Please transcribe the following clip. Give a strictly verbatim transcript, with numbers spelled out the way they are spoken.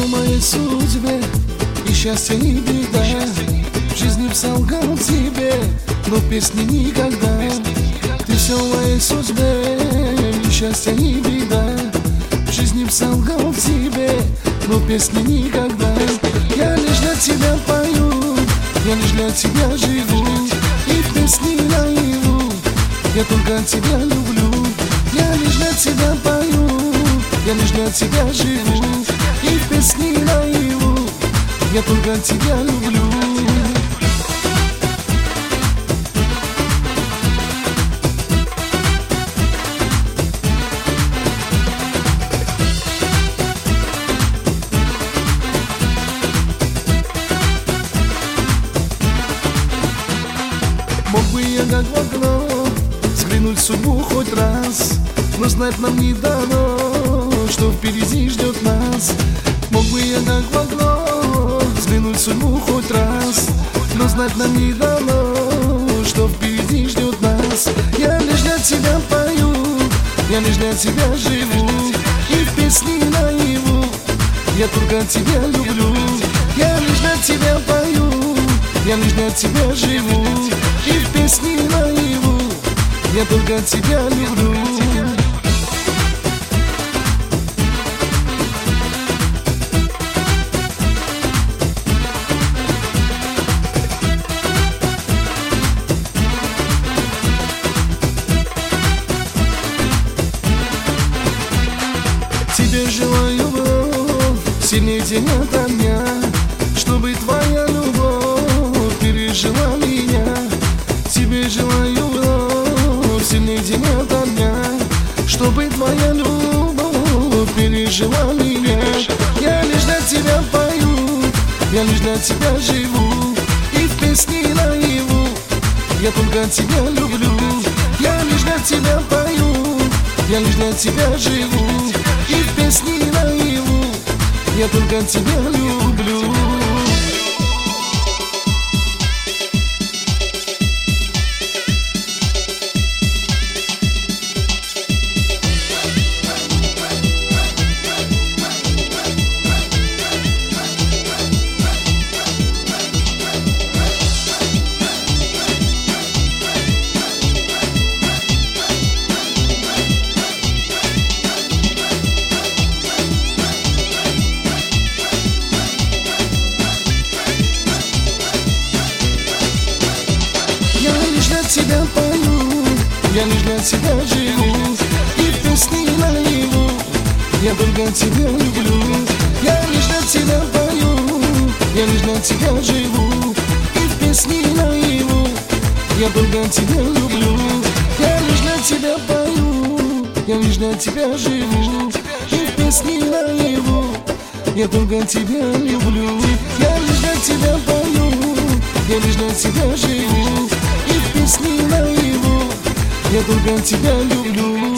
моей судьбе, и счастье, и беда. В жизни солгал тебе, но песни никогда. Ты все в моей судьбе, и счастье, и беда. В жизни солгал тебе, но песни никогда. Я лишь для тебя пою, я лишь для тебя живу, и в песни наяву я только тебя люблю. Я лишь для тебя пою, я лишь для тебя живу, и в песни наяву я только тебя люблю. Мог бы я как в окно взглянуть в судьбу хоть раз, но знать нам не дано, что впереди ждет нас. Мог бы я как в окно взглянуть в судьбу хоть раз, но знать нам не дано, что впереди ждет нас. Я лишь для тебя пою, я лишь для тебя живу, и в песни наяву я только тебя люблю. Я лишь для тебя пою, я лишь для тебя живу, и в песни наяву я только тебя люблю. Тебе желаю вновь сильнее день ото дня, чтобы твоя любовь пережила меня. Тебе желаю вновь сильнее день ото дня, чтобы твоя любовь пережила меня. Я лишь для тебя пою, я лишь для тебя живу, и в песни наяву я только тебя люблю. Я лишь для тебя пою, я лишь для тебя живу, и в песни наяву я только тебя люблю. Тебя пою, я лишь для тебя живу, и в песни наяву я только тебя люблю. Я лишь для тебя пою, я лишь для тебя живу, и в песни наяву я только тебя люблю. Я лишь для тебя пою, я лишь для тебя живу, и в песни наяву я только тебя люблю. Я лишь для тебя пою, я лишь для тебя живу, и в песни наяву я только тебя люблю.